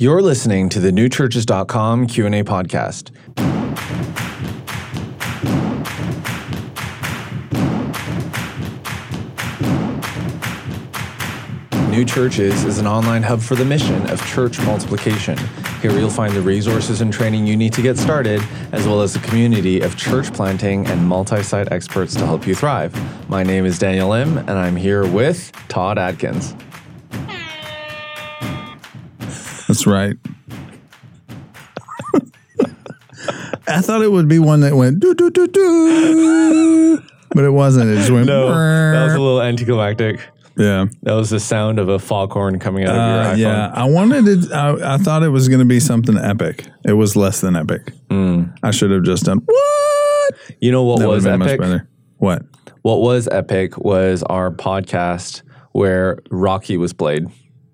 You're listening to the newchurches.com Q&A podcast. New Churches is an online hub for the mission of church multiplication. Here you'll find the resources and training you need to get started, as well as a community of church planting and multi-site experts to help you thrive. My name is Daniel Lim, and I'm here with Todd Adkins. That's right. I thought it would be one that went do do do do, but it wasn't. It just went. No, that was a little anticlimactic. Yeah, that was the sound of a foghorn coming out of your iPhone. Yeah, I wanted it. I thought it was going to be something epic. It was less than epic. I should have just done what? You know what that was epic? Much better. What? What was epic was our podcast where Rocky was played.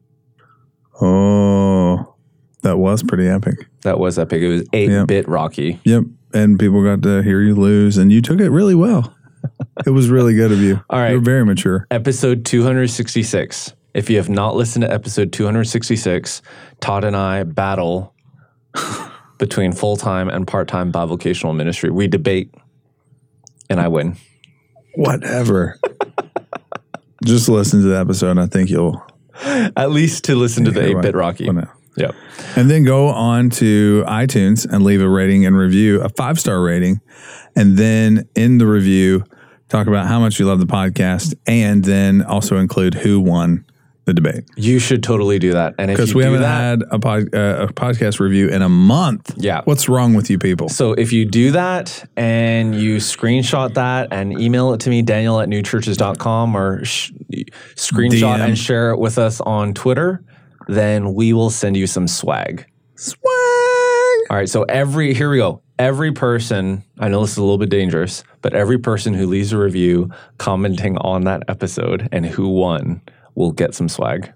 Oh, that was pretty epic. That was epic. It was 8-bit Rocky. Yep. And people got to hear you lose, and you took it really well. It was really good of you. All right. You're very mature. Episode 266. If you have not listened to episode 266, Todd and I battle between full-time and part-time bivocational ministry. We debate, and I win. Whatever. Just listen to the episode. I think you'll... At least to listen to the 8-bit Rocky. Yep. And then go on to iTunes and leave a rating and review, a 5-star rating. And then in the review, talk about how much you love the podcast, and then also include who won the debate. You should totally do that. And if because we haven't had a podcast review in a month. Yeah. What's wrong with you people? So if you do that and you screenshot that and email it to me, Daniel@newchurches.com, or screenshot and share it with us on Twitter, then we will send you some swag. Swag. All right. So here we go. Every person, I know this is a little bit dangerous, but every person who leaves a review commenting on that episode and who won will get some swag.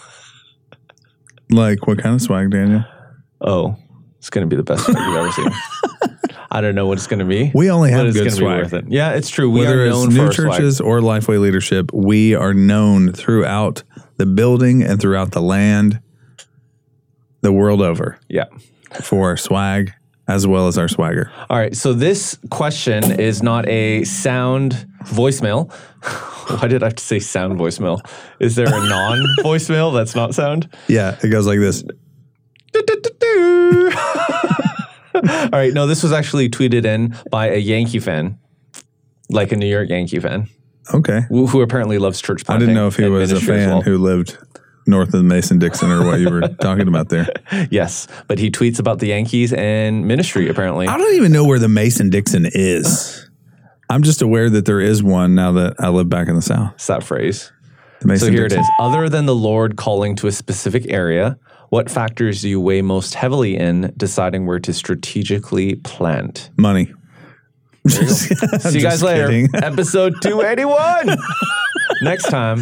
Like what kind of swag, Daniel? Oh, it's going to be the best swag you've ever seen. I don't know what it's going to be. We only have good swag. Yeah, it's true. Whether it's New Churches or Lifeway Leadership, we are known throughout the building and throughout the land, the world over. Yeah. For our swag as well as our swagger. All right. So this question is not a sound voicemail. Why did I have to say sound voicemail? Is there a non-voicemail that's not sound? Yeah. It goes like this. All right. No, this was actually tweeted in by a Yankee fan, like a New York Yankee fan. Okay. Who apparently loves church planting. I didn't know if he was a fan who lived north of Mason-Dixon or what you were talking about there. Yes, but he tweets about the Yankees and ministry, apparently. I don't even know where the Mason-Dixon is. I'm just aware that there is one now that I live back in the South. It's that phrase. So here it is. Other than the Lord calling to a specific area, what factors do you weigh most heavily in deciding where to strategically plant? Money. See you guys later. Episode 281. Next time.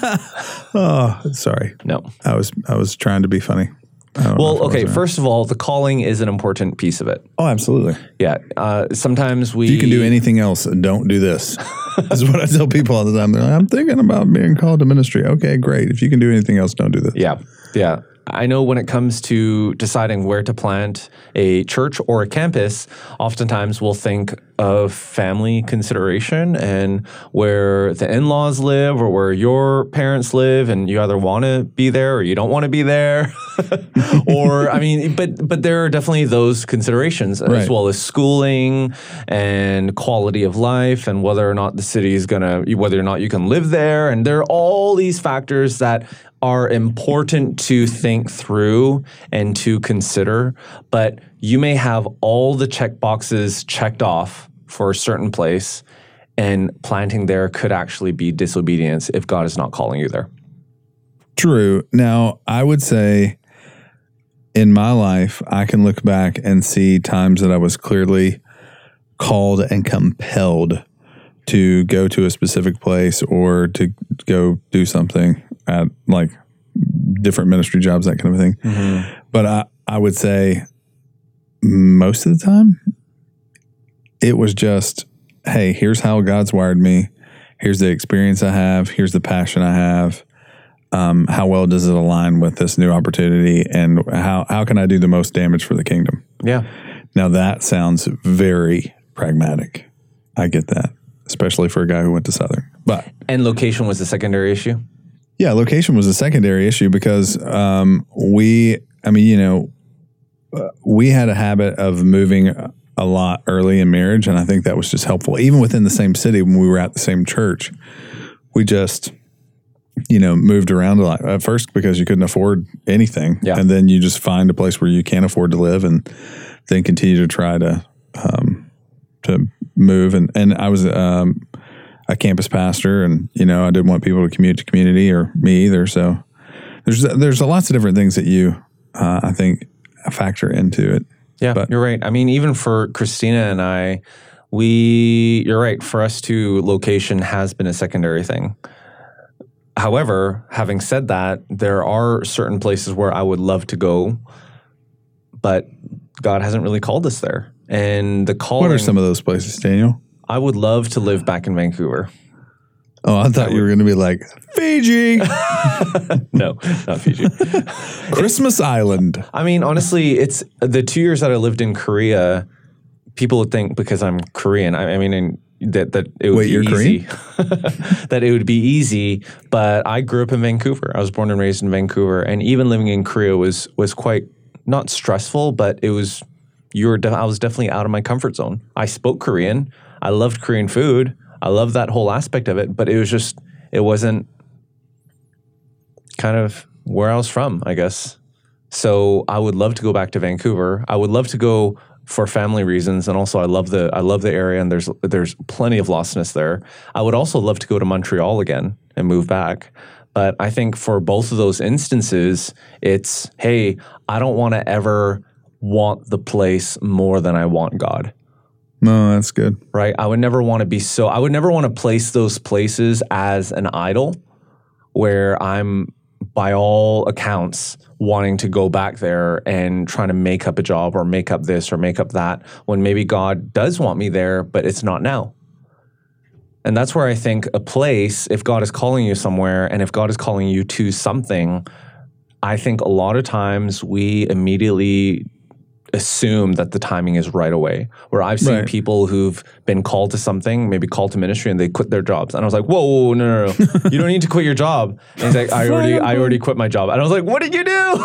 Oh, sorry. No. I was trying to be funny. Well, okay, first of all, the calling is an important piece of it. Oh, absolutely. Yeah. Sometimes if you can do anything else, don't do this. This is what I tell people all the time. They're like, I'm thinking about being called to ministry. Okay, great. If you can do anything else, don't do this. Yeah. Yeah. I know when it comes to deciding where to plant a church or a campus, oftentimes we'll think of family consideration and where the in-laws live or where your parents live, and you either want to be there or you don't want to be there. Or, I mean, but there are definitely those considerations, as well as schooling and quality of life and whether or not the city is whether or not you can live there. And there are all these factors that are important to think through and to consider, but you may have all the check boxes checked off for a certain place, and planting there could actually be disobedience if God is not calling you there. True. Now, I would say in my life, I can look back and see times that I was clearly called and compelled to go to a specific place or to go do something at like different ministry jobs, that kind of thing. Mm-hmm. But I would say most of the time it was just, hey, here's how God's wired me. Here's the experience I have. Here's the passion I have. how well does it align with this new opportunity, and how can I do the most damage for the kingdom? Yeah. Now that sounds very pragmatic. I get that, especially for a guy who went to Southern. And location was the secondary issue? Yeah, location was a secondary issue because we had a habit of moving a lot early in marriage, and I think that was just helpful. Even within the same city, when we were at the same church, we just, moved around a lot. At first because you couldn't afford anything, and then you just find a place where you can afford to live, and then continue to try to move. And I was a campus pastor, and I didn't want people to commute to community, or me either. So there's lots of different things that you I think factor into it. Yeah, but you're right. I mean, even for Christina and I, you're right. For us too, location has been a secondary thing. However, having said that, there are certain places where I would love to go, but God hasn't really called us there. And the calling. What are some of those places, Daniel? I would love to live back in Vancouver. Oh, I thought you were going to be like, Fiji. No, not Fiji. Christmas Island. I mean, honestly, it's the 2 years that I lived in Korea, people would think because I'm Korean, that it would be easy. That it would be easy, but I grew up in Vancouver. I was born and raised in Vancouver, and even living in Korea was quite not stressful, but it was I was definitely out of my comfort zone. I spoke Korean. I loved Korean food. I loved that whole aspect of it, but it wasn't kind of where I was from, I guess. So I would love to go back to Vancouver. I would love to go for family reasons, and also I love the area, and there's plenty of lostness there. I would also love to go to Montreal again and move back. But I think for both of those instances, it's, hey, I don't want to ever want the place more than I want God. No, that's good. Right? I would never want to place those places as an idol where I'm, by all accounts, wanting to go back there and trying to make up a job or make up this or make up that, when maybe God does want me there, but it's not now. And that's where I think a place, if God is calling you somewhere and if God is calling you to something, I think a lot of times we immediately assume that the timing is right away. Where I've seen people who've been called to something, maybe called to ministry, and they quit their jobs. And I was like, whoa, no. You don't need to quit your job. And he's like, I already quit my job. And I was like, what did you do?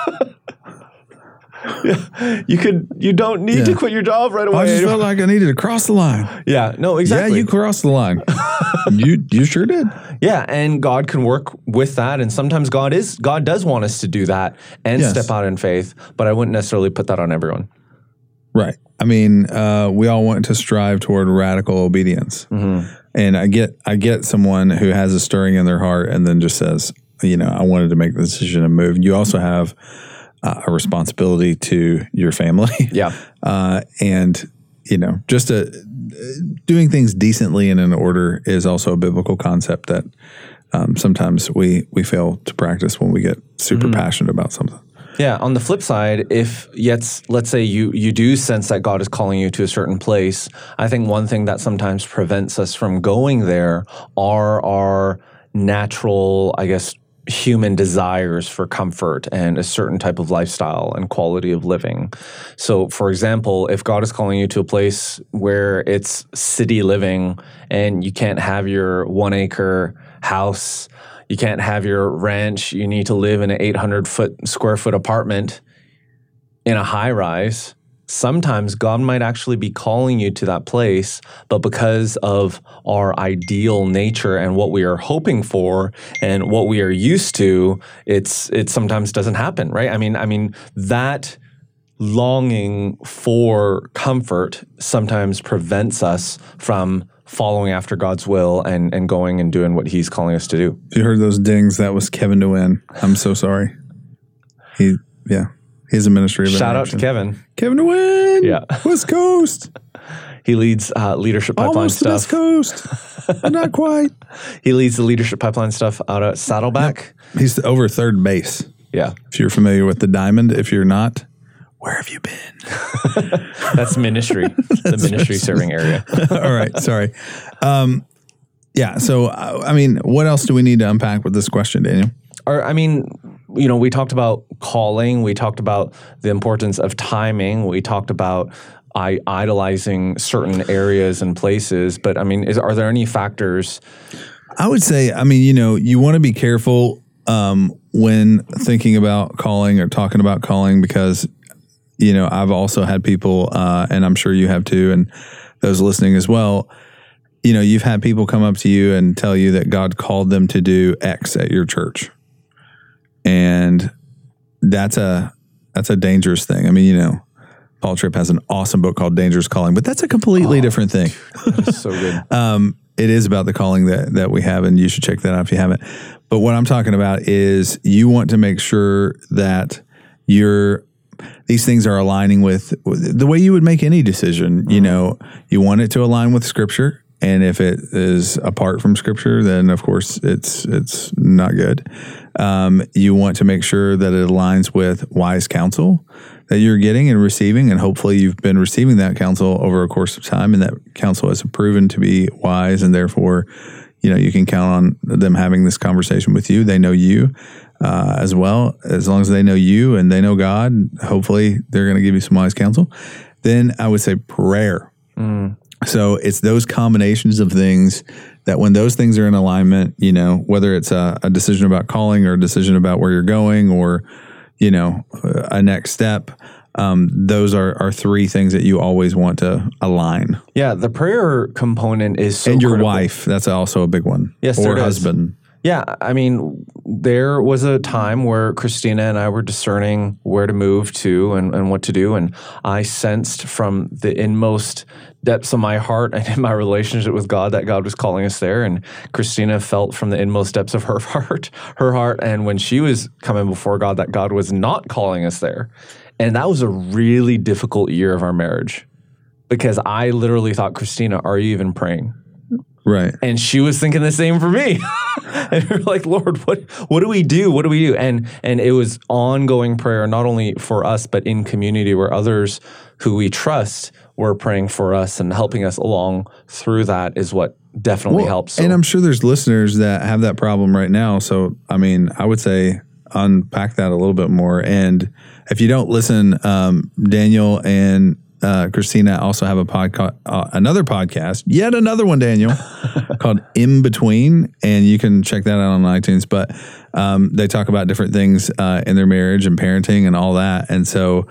You don't need to quit your job right away. I just felt like I needed to cross the line. Yeah, no, exactly. Yeah, you crossed the line. You sure did. Yeah, and God can work with that, and sometimes God does want us to do that and step out in faith, but I wouldn't necessarily put that on everyone. Right. I mean, we all want to strive toward radical obedience. Mm-hmm. And I get someone who has a stirring in their heart and then just says, I wanted to make the decision and move. You also have a responsibility to your family. Yeah. And, just doing things decently and in order is also a biblical concept that sometimes we fail to practice when we get super passionate about something. Yeah. On the flip side, let's say you do sense that God is calling you to a certain place, I think one thing that sometimes prevents us from going there are our natural, I guess, human desires for comfort and a certain type of lifestyle and quality of living. So, for example, if God is calling you to a place where it's city living and you can't have your 1 acre house, you can't have your ranch, you need to live in an 800 square foot apartment in a high rise, sometimes God might actually be calling you to that place, but because of our ideal nature and what we are hoping for and what we are used to, it sometimes doesn't happen, right? I mean that longing for comfort sometimes prevents us from following after God's will and going and doing what He's calling us to do. If you heard those dings, that was Kevin DeWin. I'm so sorry. He's a ministry of Shout out to Kevin. Kevin DeWin. Yeah. West Coast. He leads leadership pipeline Almost stuff. West Coast, but not quite. He leads the leadership pipeline stuff out at Saddleback. Yep. He's over third base. Yeah. If you're familiar with the diamond, if you're not, where have you been? That's ministry. The ministry serving area. All right. Sorry. Yeah. So, I mean, what else do we need to unpack with this question, Daniel? We talked about calling. We talked about the importance of timing. We talked about idolizing certain areas and places. But are there any factors? I would say, you want to be careful when thinking about calling or talking about calling, because, I've also had people, and I'm sure you have too, and those listening as well, you've had people come up to you and tell you that God called them to do X at your church. And that's a dangerous thing. Paul Tripp has an awesome book called Dangerous Calling, but that's a completely different thing. That is so good. It is about the calling that we have, and you should check that out if you haven't. But what I'm talking about is you want to make sure that these things are aligning with the way you would make any decision. You want it to align with Scripture. And if it is apart from Scripture, then of course it's not good. You want to make sure that it aligns with wise counsel that you're getting and receiving, and hopefully you've been receiving that counsel over a course of time, and that counsel has proven to be wise, and therefore, you can count on them having this conversation with you. They know you as well. As long as they know you and they know God, hopefully they're going to give you some wise counsel. Then I would say prayer. So it's those combinations of things that when those things are in alignment, whether it's a decision about calling or a decision about where you're going or, a next step, those are three things that you always want to align. Yeah, the prayer component is so And your critical. wife, that's also a big one. Yes, or there is. husband. Yeah, there was a time where Christina and I were discerning where to move to and what to do, and I sensed from the inmost depths of my heart and in my relationship with God that God was calling us there, and Christina felt from the inmost depths of her heart, and when she was coming before God, that God was not calling us there. And that was a really difficult year of our marriage, because I literally thought, Christina, are you even praying? Right. And she was thinking the same for me. And we're like, Lord, what do we do? What do we do? And it was ongoing prayer, not only for us, but in community where others who we trust were praying for us and helping us along through that is what definitely helps. So. And I'm sure there's listeners that have that problem right now. So, I would say unpack that a little bit more. And if you don't listen, Daniel and Christina also have a podcast, yet another one, Daniel, called In Between, and you can check that out on iTunes. But they talk about different things in their marriage and parenting and all that. And so,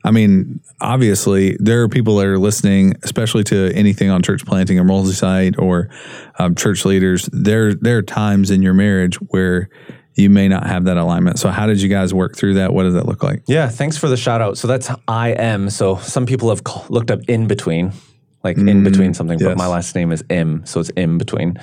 obviously, there are people that are listening, especially to anything on church planting or multi-site or church leaders. There are times in your marriage where you may not have that alignment. So how did you guys work through that? What does that look like? Yeah, thanks for the shout out. So that's IM. So some people have looked up in between, like in between something, but my last name is M, so it's in between.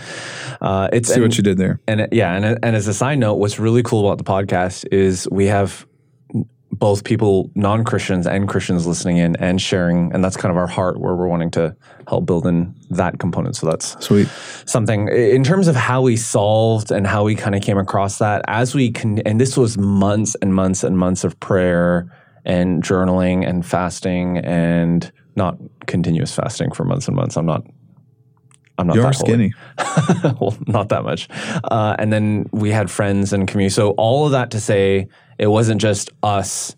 See what you did there. And as a side note, what's really cool about the podcast is we have both people, non-Christians and Christians, listening in and sharing, and that's kind of our heart where we're wanting to help build in that component. So that's sweet. Something in terms of how we solved and how we kind of came across that as we can, and this was months and months and months of prayer and journaling and fasting, and not continuous fasting for months and months. I'm not You're that skinny. Well, not that much. And then we had friends and community. So all of that to say, it wasn't just us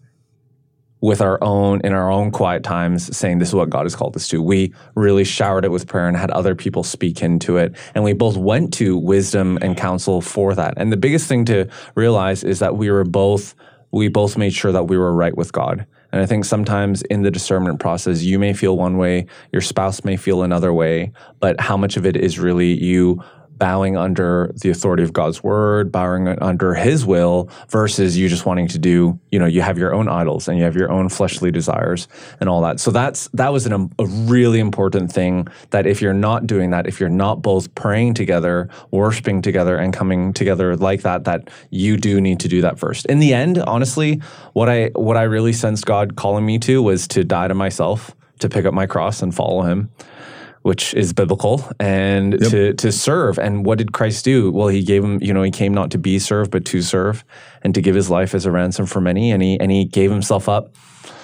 in our own quiet times saying this is what God has called us to. We really showered it with prayer and had other people speak into it. And we both went to wisdom and counsel for that. And the biggest thing to realize is that we both made sure that we were right with God. And I think sometimes in the discernment process, you may feel one way, your spouse may feel another way, but how much of it is really you bowing under the authority of God's word, bowing under his will, versus you just wanting to do, you have your own idols and you have your own fleshly desires and all that. So that was a really important thing, that if you're not doing that, if you're not both praying together, worshiping together, and coming together like that you do need to do that first. In the end, honestly, what I really sensed God calling me to was to die to myself, to pick up my cross and follow him, which is biblical, and to serve. And what did Christ do? Well, he gave him, he came not to be served, but to serve, and to give his life as a ransom for many. And he gave himself up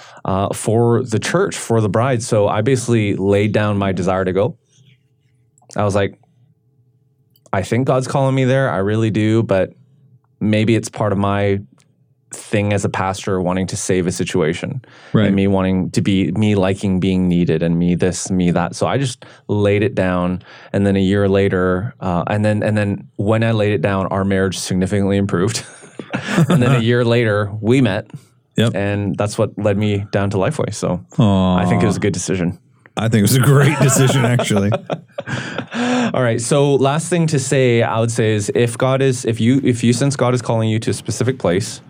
for the church, for the bride. So I basically laid down my desire to go. I was like, I think God's calling me there. I really do, but maybe it's part of my thing as a pastor wanting to save a situation, Right. and me liking being needed, and me this, me that. So I just laid it down, and then a year later, and then when I laid it down, our marriage significantly improved. And then a year later, we met, Yep. and that's what led me down to Lifeway. So Aw. I think it was a good decision. I think it was a great decision, actually. All right. So last thing to say, I would say is if you sense God is calling you to a specific place,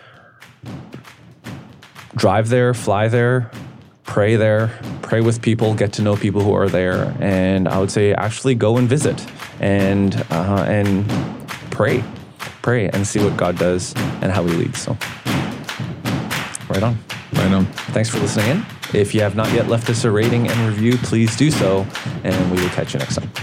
drive there, fly there, pray with people, get to know people who are there, and I would say actually go and visit and pray and see what God does and how He leads. So, right on. Right on. Thanks for listening in. If you have not yet left us a rating and review, please do so, and we will catch you next time.